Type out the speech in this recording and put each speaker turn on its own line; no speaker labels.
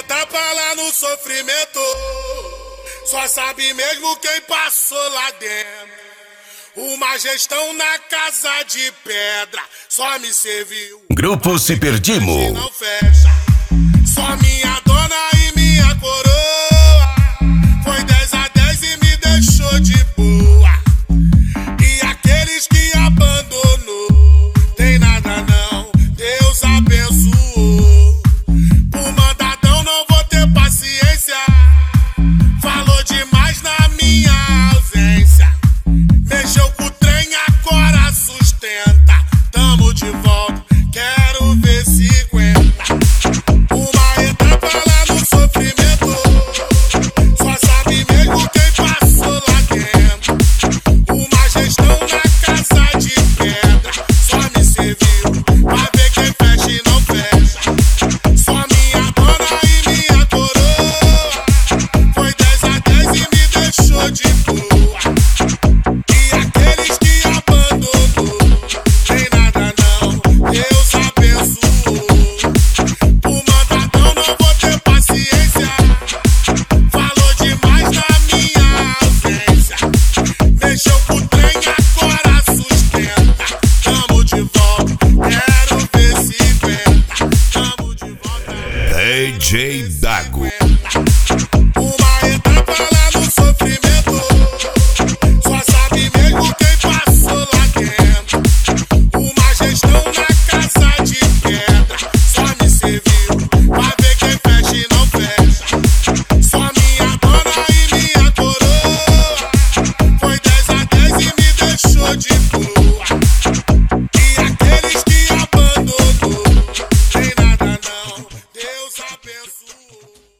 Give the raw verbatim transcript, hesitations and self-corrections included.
etapa lá no sofrimento, só sabe mesmo quem passou lá dentro. Uma gestão na casa de pedra, só me serviu.
Grupo Se Perdimo.
Não fecha, só minha dona e minha coroa. Foi dez a dez e me deixou de boa. E aqueles que abandonou, tem nada não, Deus abençoou. Por mandadão não vou ter paciência, falou demais na minha ausência. Mexeu com o trem, agora sustenta. Tamo de volta, quero ver se aguenta. Uma etapa lá no sofrimento, só sabe mesmo quem passou lá dentro. Uma gestão na casa de pedra, só me serviu pra ver quem fecha e não fecha. Só minha dona e minha coroa, foi dez a dez e me deixou de boa.
D J Dago.
Uma etapa lá no sofrimento, só sabe mesmo quem passou lá dentro. Uma gestão na casa de pedra, só me serviu pra ver quem fecha e não fecha. Só minha dona e minha coroa, foi dez a dez e me deixou de boa. E aqueles que abandonou, tem nada não, Deus abençoou.